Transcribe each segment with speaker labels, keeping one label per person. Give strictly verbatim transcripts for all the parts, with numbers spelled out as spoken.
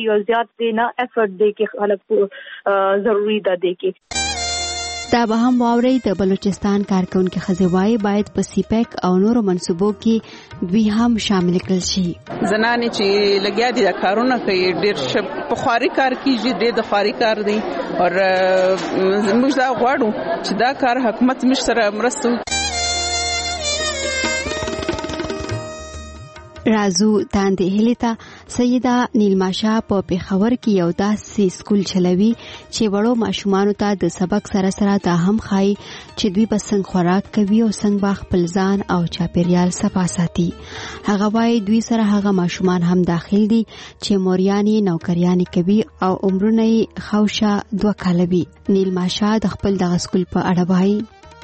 Speaker 1: یو زیات دی نه افورت دی کې خلک ضروری ده دی کې.
Speaker 2: دا به هم واوري د بلوچستان کارکونکو ښځې وايي باید په سی پیک او نورو منصوبو کې دوی هم شامل کړل شي.
Speaker 3: زنانې چې لګیا دي د کارونه کوي ډېر په خواري کار کیږي ډېر د خواري کار دی او موږ دا غواړو چې دا کار حکومت موږ سره مرسته وکړي.
Speaker 2: رازو تاندې هلیتا سیده نیلما شاه په پیښور کې یو داسې سکول چلوي چې وړو ماشومانو ته د سبق سره سره دا هم خای چې دوی به څنګه خوراک کوي او څنګه با خپل ځان او چاپیریال صفا ساتي. هغه وايي دوی سره هغه ماشومان هم داخل دي چې موریاني نوکریاني کوي او عمرونه یې خوشه دوه کاله وي. نیلما شاه د خپل دغه سکول په اړه وایي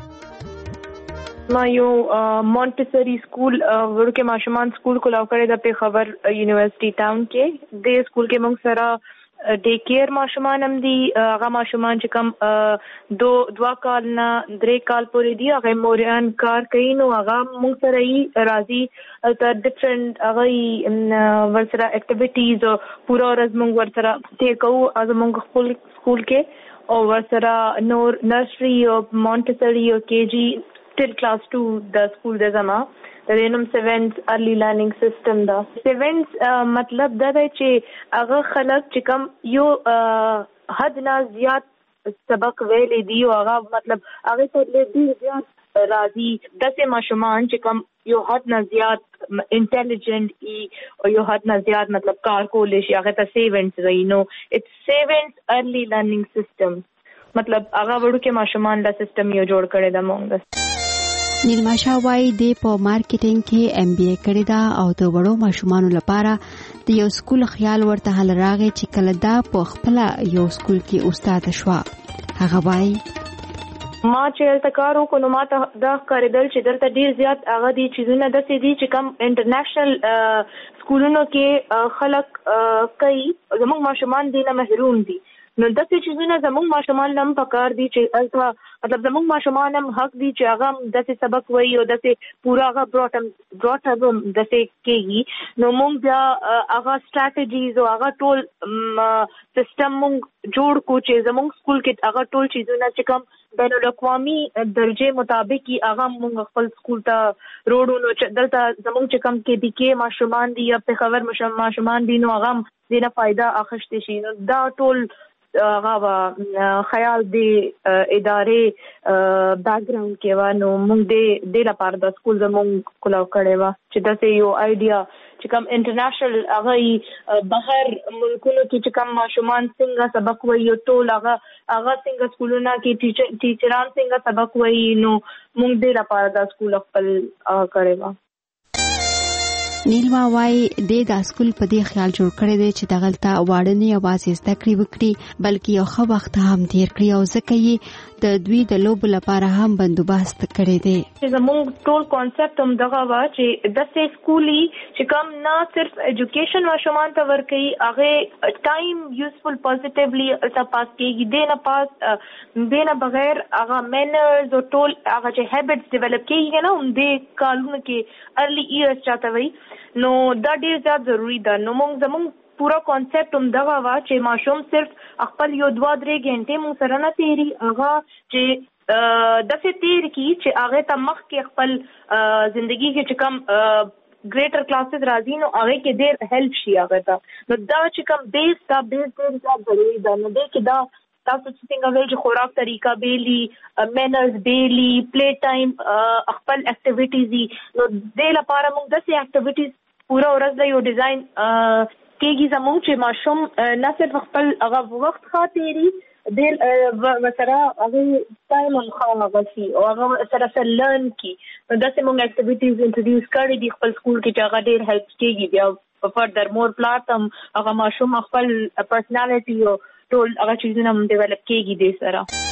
Speaker 1: ما یو مونټسری سکول ورکه ماشومان سکول کولاو کړی د پیښور یونیورسيټي ټاون کې. د سکول کې موږ سره ډے کیر ماشومان هم دي. هغه ماشومان چې کوم دو دوا کال نه درې کال پورې دي هغه موریان کار کوي نو هغه موږ سره یې راځي تر ډیفرنٹ هغه ورسره اکټیویټیز او پورا ورځ موږ ورسره ته کوو از موږ خپل سکول کې او ورسره نور نرسري او مونټسری او کے جی till class two the school de zama the renum seventh early learning system da seventh uh, matlab da hai che aga khalaq che kam yo uh, had na ziyad sabaq wele di aga matlab aga se le di ziyad razi dase mashuman che kam yo had na ziyad intelligent e or yo had na ziyad matlab kar ko le shi aga ta seventh rahi no it's seventh early learning system matlab aga wadu ke mashuman da system yo jod kare da mong
Speaker 2: نیلما شاه وايي د په مارکیټینګ کې ایم بی اے کړی دا او د وړو ماشومانو لپاره د یو سکول خیال ورته هل راغی چې کله دا په خپل یو سکول کې استاد شو. هغه وايي
Speaker 1: ما چې تکارو کو نو ما ته دا کاردل چې دلته ډیر زیات هغه دي چیزونه د سې دي چې کم انټرنیشنل سکولونو کې خلک کوي زموږ ماشومان دي نه محروم دي نو داسې چیزونه زموږ ماشومان هم پکار دي چې الته مطلب زموږ ماشومان هم حق دي چې هغه داسې سبق وایي او داسې پورا هغه براټم براټم داسې کېږي نو موږ بیا هغه سټریټجیز او هغه ټول سیستم موږ جوړ کو چې زموږ سکول کې هغه ټول چیزونه چې کوم بین الاقوامي درجه مطابق هغه موږ خپل سکول ته روډونو چې دلته زموږ چې کوم کې دي کې ماشومان دي یا پیښور ماشومان دي نو هغه دینه فائدہ اخیستې شي نو دا ټول هغه خیال دی ادارې بیک ګراوند کې و نو موږ دې د لپاره د سکول زموږ کولاو کړي و چې داسې یو آیډیا چې کوم انټرنیشنل هغه بهر ملکونو کې چې کوم ماشومان څنګه سبق وایي ټول هغه هغه څنګه سکولونه کې ټیچر ټیچران څنګه سبق وایي نو موږ دې لپاره د سکول خپل کړي و.
Speaker 2: نیلما وايي د دا سکول په دې خیال جوړ کړی دی چې دغلته واړنې اوازې زده کړې وکړي بلکې یو ښه وخت هم تیر کړي او ځکه یې د دوی د لوبو لپاره هم بندوبست کړی دی.
Speaker 1: زموږ ټول کانسپټ هم دغه وا چې داسې سکولي چې کوم نه صرف ایجوکیشن ماشومان ته ورکړي هغه ټایم یوزفل پوزټیولی الته پاس کېږي دی نه پاس دی نه بغیر هغه مینرز او ټول هغه چې هیبټس ډیولپ کېږي نه هم دې کالونو کې ارلی ایئرز چاته وي نو دا ډیر زیات ضروری ده. نو موږ زموږ پورا کانسپټ هم دغه وا چې ماشوم صرف خپل یو دوا درې غنټې موږ سره نه تیری هغه چې داسې تیر کی چې هغه ته مخ کې خپل ژوندۍ کې چې کم ګریټر کلاسز راځي نو هغه کې ډیر هیلپ شي هغه ته نو دا چې کم بیس دا بیس ډیر زیات ضروری ده. نو دې کې دا تاسو چې څنګه ویل چې خوراک طریقہ بیلی مینرز بیلی پلی ټایم خپل اکټیویټیز نو دې لپاره موږ داسې اکټیویټیز پورا ورځ د یو ډیزاین کېږي زموږ چې ماشوم نه صرف خپل هغه وخت خاطري د وسره هغه ټایم هم غوښي او هغه سره سره لرن کی نو داسې موږ اکټیویټیز انټروډیوس کړې دي خپل سکول کې چې هغه ډېر هیلپ کېږي بیا فردر مور پلاتم هغه ماشوم خپل پرسنالټي او ټول هغه چیزونه هم ډیولپ کېږي دې سره.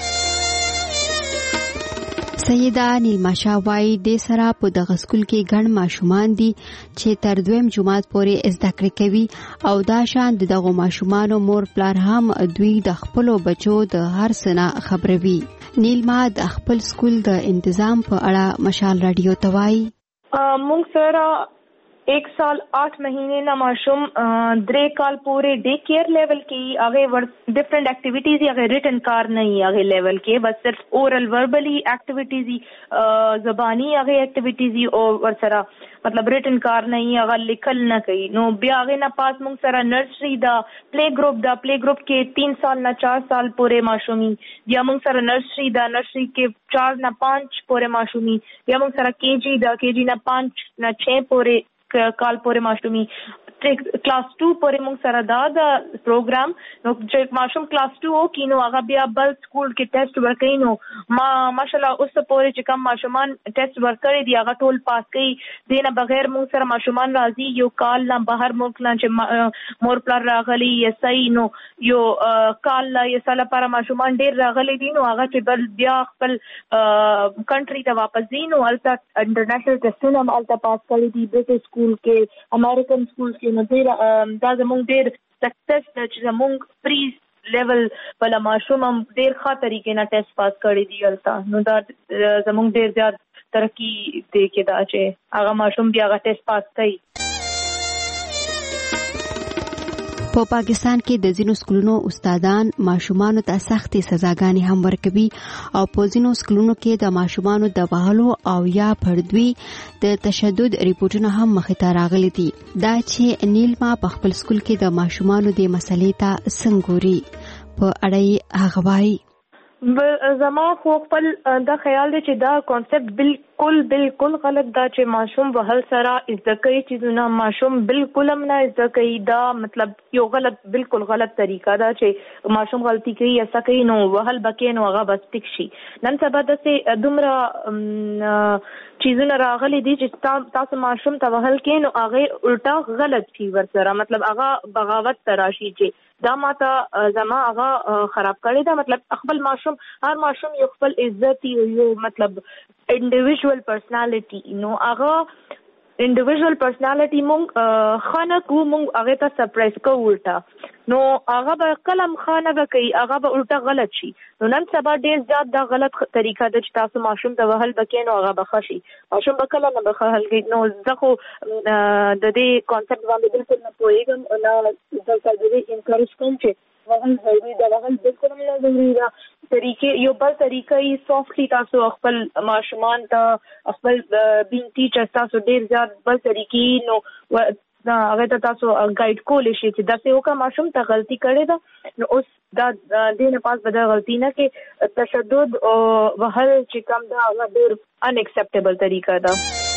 Speaker 2: سیده نیلما شاه وايي د سره په دغه سکول کې ګڼ ماشومان دي چې تر دویم جماعت پورې زده کړې کوي او دا شان د دغه ماشومانو مور پلار هم دوی د خپل بچو د هر څه نه خبروي. نیلما د خپل سکول د تنظیم په اړه مشال رادیو ته وايي
Speaker 1: موږ سره एक साल आठ महीने ना माशूम द्रे काल पूरे day care level की आगे डिफरेंट एक्टिविटीज आगे रिटन कार नहीं आगे लेवल के बस सिर्फ ओरल वर्बली एक्टिविटीज जबानी आगे एक्टिविटीज और सरा मतलब रिटन कार नहीं आगे लिखल ना कही नो बिया आगे ना पास मुंग सरा नर्सरी दा प्ले ग्रुप दा प्ले ग्रुप के तीन साल ना चार साल पूरे माशूमी बिया मुंग सरा नर्सरी दा नर्सरी के चार ना पांच पूरे माशूमी बिया मुंग सरा केजी दा केजी ना पांच ना छह पूरे काल पूरे माशूमी क्लास टू पूरे मुंग सरा दादा प्रोग्राम नो जो माशूम क्लास टू हो की नो आगा बिया बल स्कूल के टेस्ट वर्क कई नो मा माशाल्लाह उस पूरे च कम माशूमान टेस्ट वर्क करे दिया आगा टोल पास कई देना बगैर मुंग सरा माशूमान राजी यो काल ना बाहर मुल्क ना मोर प्लार रागली ये सही नो यो काल ला ये साला para माशूमान डेर रागली दी नो आगा च बल बिया बल कंट्री ता वापस दी नो अल्ता इंटरनेशनल टेस्ट ना अल्ता पास करे दी ब्रिटिश स्कूल के अमेरिकन स्कूल के नो देर दा जमंग देर सक्सेस च जमंग प्री लेवल वाला माशूम हम देर खा तरीके ना टेस्ट पास करे दी अल्ता नो दा जमंग देर ज्यादा तरक्की दे के दा चे आगा माशूम भी आगा टेस्ट पास कई
Speaker 2: په پاکستان کې د ځینو سکولونو استادان ماشومانو ته سختې سزاګانې هم ورکوي او په ځینو سکولونو کې د ماشومانو د وهلو او یا پردوي د تشدد ریپورتونه هم مخې ته راغلي دي دا چې نیلما په خپل سکول کې د ماشومانو د مسلې ته څنګه ګوري په اړه یې هغه وایي
Speaker 1: زما خو خپل دا خیال دی چې دا کانسپټ بالکل بالکل غلط دا چې ماشوم وهل سره زده کوي چې نه ماشوم بالکل هم نه زده کوي دا مطلب یو غلط بالکل غلط طریقه دا چې ماشوم غلطي کوي ایسا کوي نو وهل بکې نو هغه بس ټیک شي نن سبا داسې دومره چیزونه راغلي دي چې تاسو ماشوم ته وهل کې نو هغه الټا غلط شي ورسره مطلب هغه بغاوت تراشي چې دا ماته زما هغه خراب کړی دا مطلب خپل ماشوم هر ماشوم یو خپل عزت یو مطلب انډیویډوال پرسنالټي نو هغه انډیویډوال پرسنالټي مونږ خانه کو مونږ هغه ته سرپرایز کوو الټا نو هغه به کلم خانه به کوي هغه به الټا غلط شي نو نن سبا ډېر زیات دا غلط طریقه ده چې تاسو ماشوم ته وهل بکې نو هغه به خشي ماشوم به کله نه به خهل کوي نو زه خو د دې کانسپټ باندې بالکل نه پوهیږم نه دلته دې انکریج کوم چې وهل ضروري ده وهل بالکل نه ضروري ده طریقې یو بل طریقه یې سافټلی تاسو خپل ماشومان ته خپل بین ټیچر تاسو ډېر زیات بل طریقې نو دا هغه ته تاسو ګایډ کولې شي چې دا څه وکړه ماشوم ته غلطي کړې ده نو اوس دا دې نه پاس بده غلطي نه کې تشدد او وهل چې کوم دا هغه ډېر ان ایکسپټیبل طریقه ده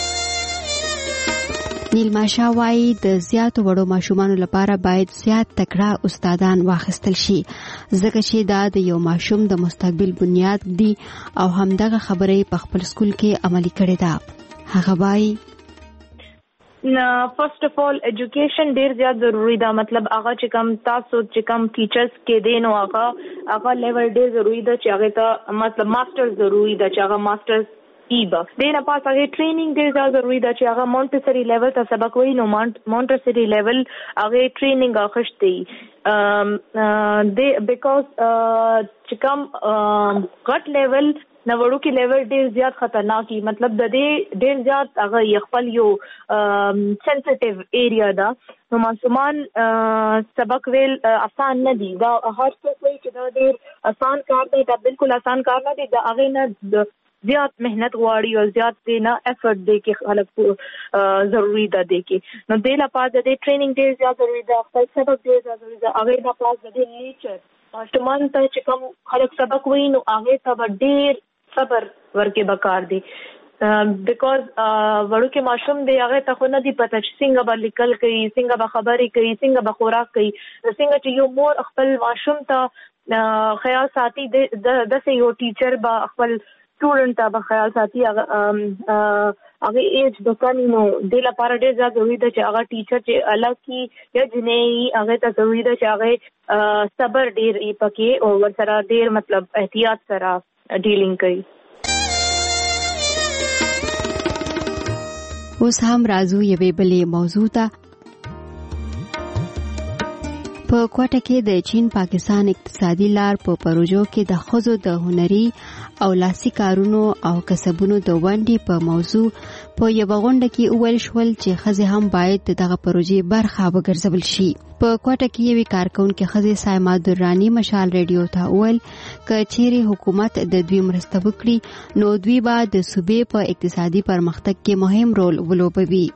Speaker 2: نیلما شاه وايي د زیاتو وړو ماشومانو لپاره باید زیات تکړه استادان واخیستل شي ځکه چې دا د یو ماشوم د مستقبل بنیاد دي او همدغه خبرې په خپل سکول کې عملي کړې ده هغه وايي
Speaker 1: نه فرست اف اول ایجوکیشن ډیر زیات ضروری ده مطلب هغه چې کوم تاسو چې کوم ټیچرز کې دین او هغه هغه لیول ډیر ضروری ده چې هغه ته مطلب ماستر ضروری ده چې هغه ماسترز ایبا دینه پاس هغه ټریننګ ډیر زیات ضروری ده چې هغه مونټسری لیول ته سبق وایي نو مونټسری لیول هغه ټریننګ اخشتي ام د بیکاز چې کوم غټ لیول نوړو کې لیول ډیر زیات خطرناکي مطلب د دې ډیر زیات هغه خپل یو سنسټیو ایریا ده نو ماشومان سبق ویل آسان نه دي دا هر څه کوي چې دا ډیر آسان کار دی دا بالکل آسان کار نه دی دا هغه نه زیات مهنت غواړي او زیات دی نه افورت دی کې خلک ضروری ده دی کې نو د لا پاس د ټریننګ ډیر زیات ضروری ده خپل سبق ډیر زیات ضروری ده هغه نه پاس د نیچر ماشومان ته چې کوم خلک سبق وایي نو هغه ته ډیر صبر ورکه بکار دی بیکاز وړو کې ماشوم دی هغه ته خو نه دی پته چې څنګه به لیکل کوي څنګه به خبرې کوي څنګه به خوراک کوي څنګه چې یو مور خپل ماشوم ته خیال ساتي د دسه یو ټیچر به خپل स्टूडेंट ته به خیال ساتي هغه هغه ایج د کانینو د لپاره ډېر زیات ضروري ده چې هغه ټیچر چې الګ کی یا جنې هغه ته ضروري ده چې هغه صبر ډېر یې پکې او ورسره ډېر مطلب احتیاط سره ډیلینګ کوي
Speaker 2: اوس هم راځو یوې بلې موضوع ته. په په کوټه کې د چین پاکستان اقتصادي لار په پروژو کې د ښځو د هنري او لاسي کارونو او کسبونو د ونډې په موضوع په یوه غونډه کې وویل شول چې ښځې هم باید دغه پروژې برخه وګرځول شي. په کوټه کې یوې کارکونکې ښځې سایما درراني مشال ریډیو ته وویل که چیرې حکومت د دوی مرسته وکړي نو دوی به د صوبې په اقتصادي پرمختګ کې مهم رول ولوبوي.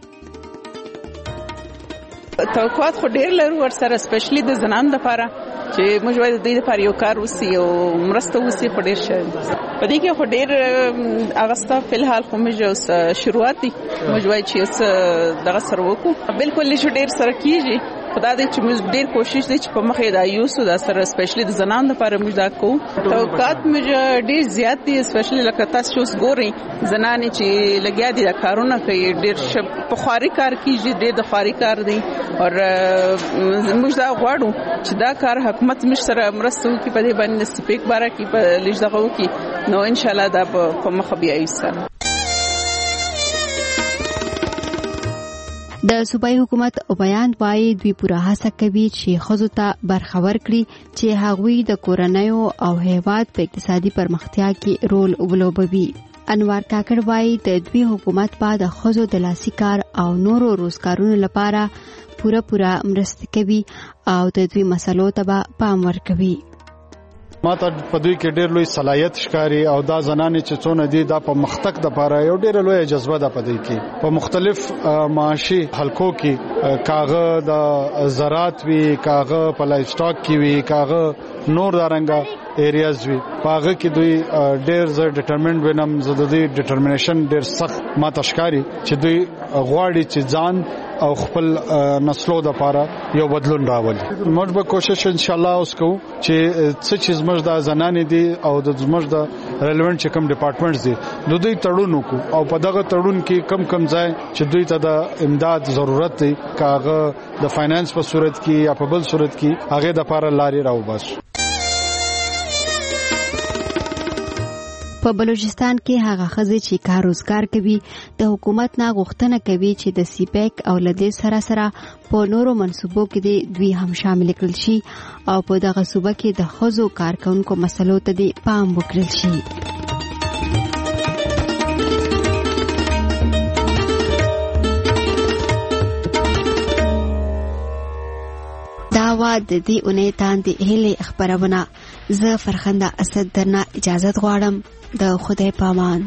Speaker 3: توقعات خو ډېر لرو ورسره سپیشلی د زنانو لپاره چې موږ باید د دوی لپاره یو کار وسي او مرسته وسي په ډېر شي. په دې کې خو ډېر اغستا فلحال خو موږ شروعات دي موږ باید چې دغه سره وکړو. بالکل چې ډېر سره کیږي خدا دې چې موږ ډېر کوشش دي چې په مخې دا یوسو دا سره سپیشلی د زنانو لپاره موږ دا کوو. توقعات موږ ډېر زیات دي سپیشلی لکه تاسو اوس ګورئ زنانې چې لګیا دي دا کارونه کوي ډېر په خواري کار کیږي ډېر د خواري کار دی او موږ دا غواړو چې دا کار حکومت موږ سره مرسته وکړي په دې باندې سپیک باره کې په لږ دغه وکړي نو ان شاء الله دا په مخه بیایي سره.
Speaker 2: د صوبایي حکومت او بیان وايي دوی پوره هڅه کوي چې ښځو ته برخور کړي چې هغوی د کورنیو او هیواد په اقتصادي پرمختیا کې رول ولوبوي. انوار کاکړ وايي د دوی حکومت به د ښځو د لاسي کار او نورو روزګارونو لپاره پوره پوره مرسته کوي او د دوی مسلو ته به پام ورکوي.
Speaker 4: ما ته په دوی کې ډېر لوی صلاحیت ښکاري او دا زنانې چې څونه دي دا په مختک د لپاره یو ډېر لوی جذبه ده. په دوی کې په مختلف معاشي حلقو کې کاغه د زراعت وی کاغه په لایف سټاک کې وی کاغه نور دارنګه ایریاز وی پاغه کې دوی ډېر زر ډیټرمنډ وینم زده دوی ډیټرمینیشن ډېر سخت ما ته ښکاري چې دوی غواړي چې ځان او خپل نسلو د لپاره یو بدلون راولي. موږ به کوشش ان شاء الله اوس کوو چې څه چیز موږ د زنانې دي او د موږ د ریلیونټ چې کوم ډپارټمنټس دي د دوی تړون وکړو او په دغه تړون کې کم کم ځای چې دوی ته د امداد ضرورت دی کاغه د فاینانس په صورت کې یا په بل صورت کې هغه د لپاره لارې راوباسو.
Speaker 2: په بلوچستان کې هغه ښځې چې کار روزګار کوي د حکومت نه غوښتنه کوي چې د سیپیک او لدې سره سره په نورو منصوبو کې دوی هم شامل کړل شي او په دغه صوبه کې د ښځو کارکونکو مسلو ته د پام وکړل شي. دا وا د دې اونۍ تاندې هلې خبرونه. زه فرخنده اسد درنه اجازه غواړم. د خدای پامان.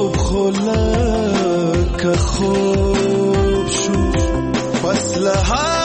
Speaker 2: خوب شو فصل ها